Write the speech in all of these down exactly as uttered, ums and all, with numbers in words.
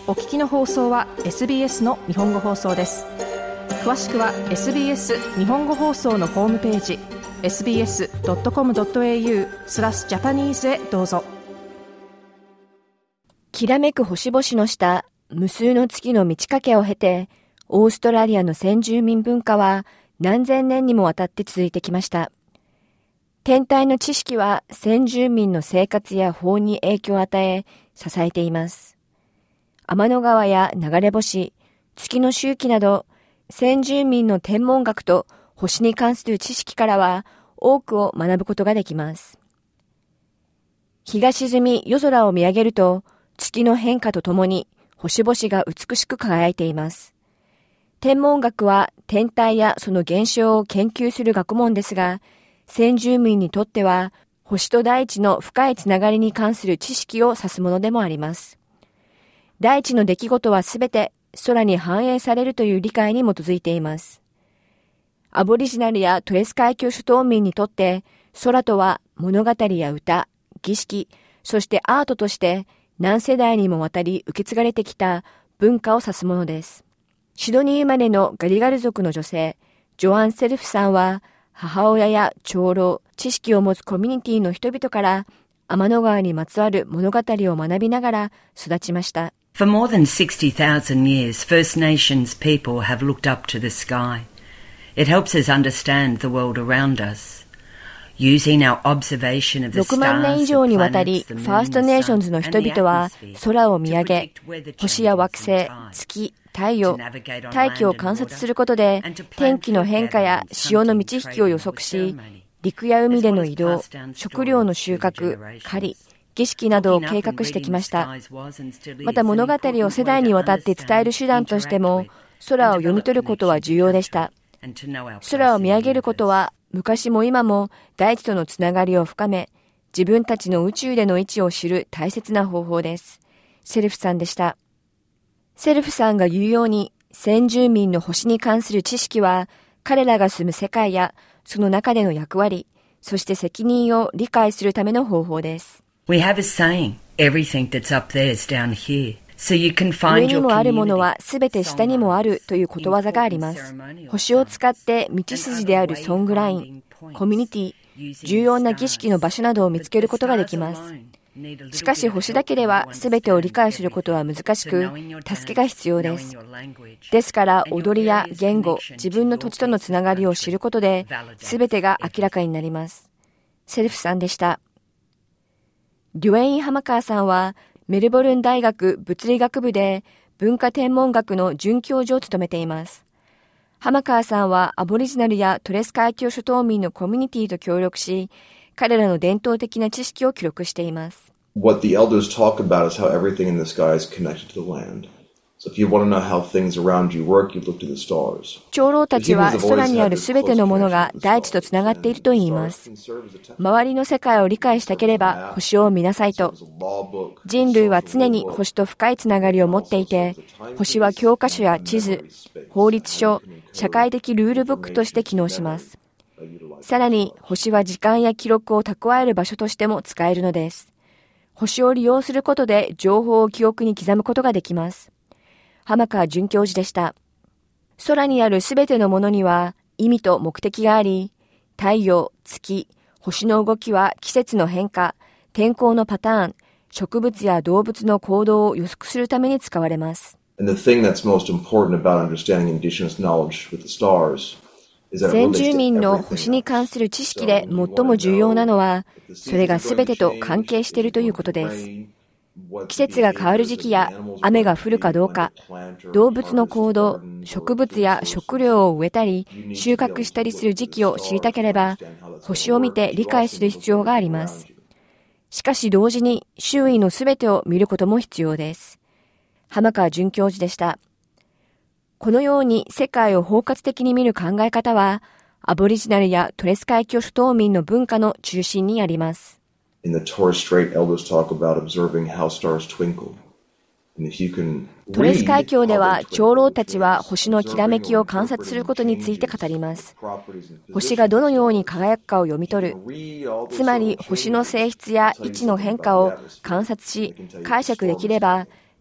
お聞きの放送は エスビーエス の日本語放送です。詳しくは エスビーエス 日本語放送のホームページ エスビーエスドットコムドットエーユー スラスジャパニーズへどうぞ。 きらめく星々の下、無数の月の満ち欠けを経て、オーストラリアの先住民文化は何千年にもわたって続いてきました。天体の知識は先住民の生活や法に影響を与え、支えています。天の川や流れ星、月の周期など、先住民の天文学と星に関する知識からは多くを学ぶことができます。日が沈み夜空を見上げると、月の変化とともに星々が美しく輝いています。天文学は天体やその現象を研究する学問ですが、先住民にとっては星と大地の深いつながりに関する知識を指すものでもあります。大地の出来事はすべて空に反映されるという理解に基づいています。アボリジナルやトレス海峡諸島民にとって空とは物語や歌、儀式、そしてアートとして何世代にもわたり受け継がれてきた文化を指すものです。シドニー生まれのガリガル族の女性、ジョアン・セルフさんは母親や長老、知識を持つコミュニティの人々から天の川にまつわる物語を学びながら育ちました。 For more than sixty thousand years, First Nations people have looked up to the sky. It helps us understand the world around us. Using our observation of the ろくまん年 stars, 以 the 上にわたり、 planets, フ the ァー moon, スト the ネーション sun, ズの and 人 the 々は atmosphere 空を見上 to げ、 predict weather 星や changes 惑 in 星、 time. 月、太陽、 To navigate on 大気を land 観 and 察 water, することで and to plan 天気の変化や food 潮の満ち gathering, 引きを予 something 測 to し、 ceremony. 陸や海での As well as 移動、 passed down 食料の stories 収 through 穫、 generations. 狩り、儀式などを Looking 計 up 画 and してき reading ま the した。 skies was and still また is 物 an 語を important 世 way 代 to にわたって伝える understand, 手段としても、 interact with, 空を and 読み develop 取る the ことは nation's 重要でした。 culture, and to know our place 空を見 in 上 the げること universe. は昔も今も大地とのつながりを深め、自分たちの宇宙での位置を知る大切な方法です。セルフさんでした。セルフさんが言うように、先住民の星に関する知識は彼らが住む世界やその中での役割、そして責任を理解するための方法です。 We have a saying, everything that's up there is down here. So you can 上 find に your もあるもの community, はすべて下にもあるということわざがあります。星を使って道筋であるソングライン、コミュニティ、重要な儀式の場所などを見つけることができます。しかし星だけではすべてを理解することは難しく、助けが必要です。ですから踊りや言語、自分の土地とのつながりを知ることで、すべてが明らかになります。セルフさんでした。デュエイン・ハマカーさんは、メルボルン大学物理学部で文化天文学の准教授を務めています。ハマカーさんはアボリジナルやトレス海峡諸島民のコミュニティと協力し、彼らの伝統的な知識を記録しています。 What the elders talk about is how everything in the sky is connected to the land. So if you want to know how things around you work, you look to the stars. 長老たちは空にあるすべてのものが大地とつながっていると言います。周りの世界を理解したければ星を見なさいと。人類は常に星と深いつながりを持っていて、星は教科書や地図、法律書、社会的ルールブックとして機能します。さらに星は時間や記録を蓄える場所としても使えるのです。星を利用することで情報を記憶に刻むことができます。浜川准教授でした。空にあるすべてのものには意味と目的があり、太陽、月、星の動きは季節の変化、天候のパターン、植物や動物の行動を予測するために使われます。 And the thing that's most important about understanding indigenous knowledge with the stars is that it 先 relates 住 to 民の everything 星に関する知識で最も重要なのは、それがすべてと関係しているということです。季節が変わる時期や雨が降るかどうか、動物の行動、植物や食料を植えたり収穫したりする時期を知りたければ、星を見て理解する必要があります。しかし同時に周囲のすべてを見ることも必要です。浜川准教授でした。このように世界を包括的に見る考え方は、アボリジナルやトレス海峡諸島民の文化の中心にあります。 In the Torres Strait, elders talk about observing how stars twinkle. And if you can トレス read 海峡で how は they 長老 twinkle, たちは星のきらめきを観察することについて語ります。星がどのように輝くかを読み取る。つまり星の性質や位置の変化を観察し解釈できれば、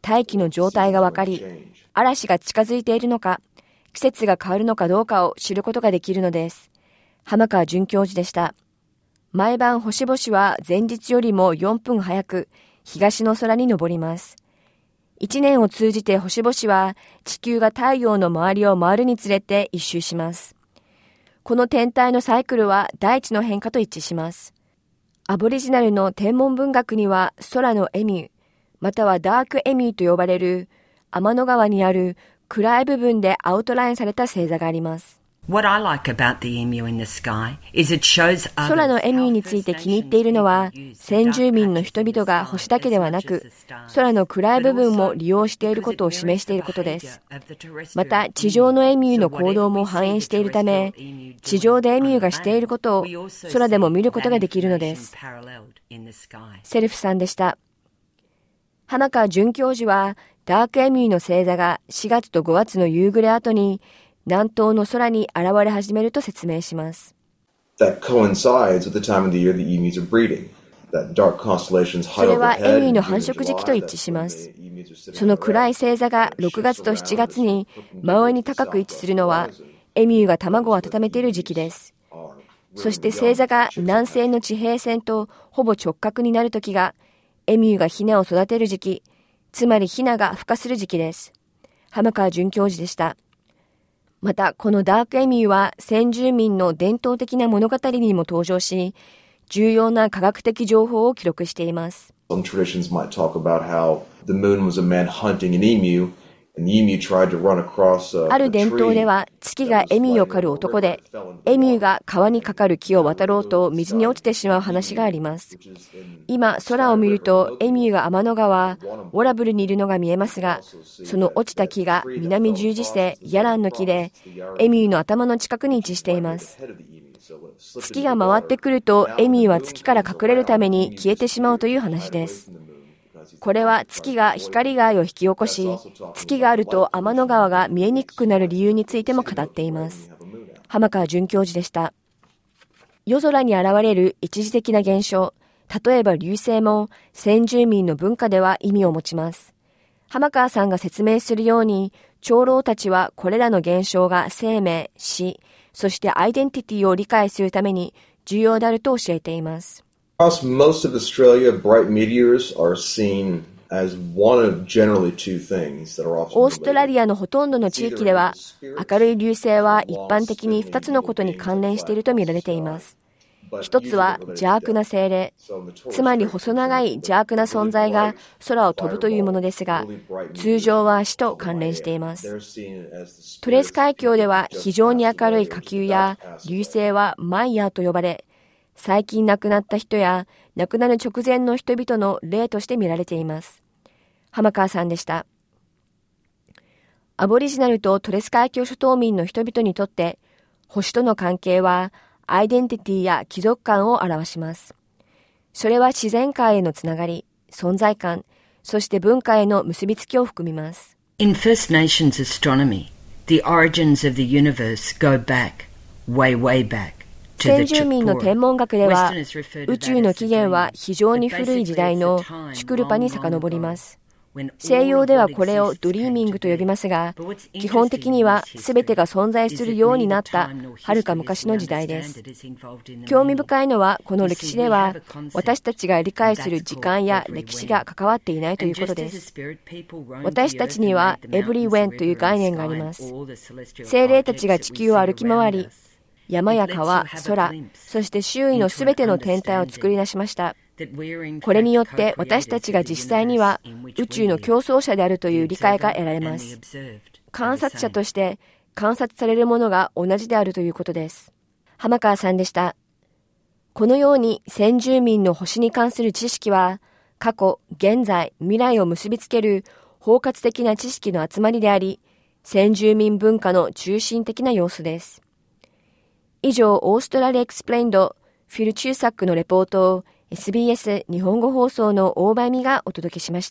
大気の状態がわかり、嵐が近づいているのか、季節が変わるのかどうかを知ることができるのです。浜川准教授でした。毎晩星々は前日よりもよんぷん早く東の空に昇ります。一年を通じて星々は地球が太陽の周りを回るにつれて一周します。この天体のサイクルは大地の変化と一致します。アボリジナルの天文文学には空のエミュー、またはダークエミューと呼ばれる天の川にある暗い部分でアウトラインされた星座があります。 What I like about the emu in the sky is it shows others 空のエミューについて気に入っているのは、先住民の人々が星だけではなく、空の暗い部分も利用していることを示していることです。また、地上のエミューの行動も反映しているため、地上でエミューがしていることを空でも見ることができるのです。セルフさんでした。浜川准教授は、ダークエミューの星座がしがつとごがつの夕暮れ後に、南東の空に現れ始めると説明します。 That coincides with the time of the year the emus are breeding. That dark constellations high overhead. それはエミューの繁殖時期と一致します。その暗い星座がろくがつとしちがつに真上に高く位置するのは、エミューが卵を温めている時期です。そして星座が南西の地平線とほぼ直角になるときが、エミューがヒナを育てる時期、つまりヒナが孵化する時期です。浜川准教授でした。また、このダークエミューは先住民の伝統的な物語にも登場し、重要な科学的情報を記録しています。 Some traditions might talk about how the moon was a man hunting an emu, and the emu tried to run across a tree. ある伝統では、月がエミューを狩る男で、エミューが川にかかる木を渡ろうと水に落ちてしまう話があります。今、空を見ると、エミューが天の川、ウォラブルにいるのが見えますが、その落ちた木が南十字星、ヤランの木で、エミューの頭の近くに位置しています。月が回ってくると、エミューは月から隠れるために消えてしまうという話です。これは月が光害を引き起こし、月があると天の川が見えにくくなる理由についても語っています。浜川准教授でした。夜空に現れる一時的な現象、例えば流星も先住民の文化では意味を持ちます。浜川さんが説明するように、長老たちはこれらの現象が生命、死、そしてアイデンティティを理解するために重要であると教えています。 Across most of Australia, bright meteors are seen as one of generally two things that are often related. オーストラリアのほとんどの地域では、明るい流星は一般的にふたつのことに関連していると見られています。一つは邪悪な精霊、つまり細長い邪悪な存在が空を飛ぶというものですが、通常は死と関連しています。トレース海峡では非常に明るい火球や流星はマイヤーと呼ばれ、最近亡くなった人や亡くなる直前の人々の霊として見られています。浜川さんでした。アボリジナルとトレス海峡諸島民の人々にとって、星との関係はアイデンティティや貴族感を表します。それは自然界へのつながり、存在感、そして文化への結びつきを含みます。 In First Nations astronomy, the origins of the universe go back, way, way back. 先住民の天文学では、宇宙の起源は非常に古い時代のシュクルパに遡ります。西洋ではこれをドリーミングと呼びますが、基本的には全てが存在するようになったはるか昔の時代です。興味深いのは、この歴史では私たちが理解する時間や歴史が関わっていないということです。私たちにはエブリウェンという概念があります。精霊たちが地球を歩き回り、山や川、空、そして周囲のすべての天体を作り出しました。これによって私たちが実際には宇宙の競争者であるという理解が得られます。観察者として観察されるものが同じであるということです。浜川さんでした。このように先住民の星に関する知識は過去、現在、未来を結びつける包括的な知識の集まりであり、先住民文化の中心的な要素です。以上、オーストラリアエクスプレインド、フィル・チューサックのレポートを エスビーエス 日本語放送の大場恵美がお届けしました。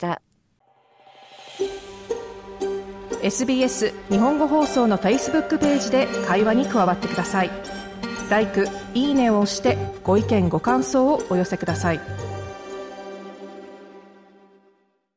エスビーエス 日本語放送の Facebook ページで会話に加わってください。ライク、いいねを押してご意見ご感想をお寄せください。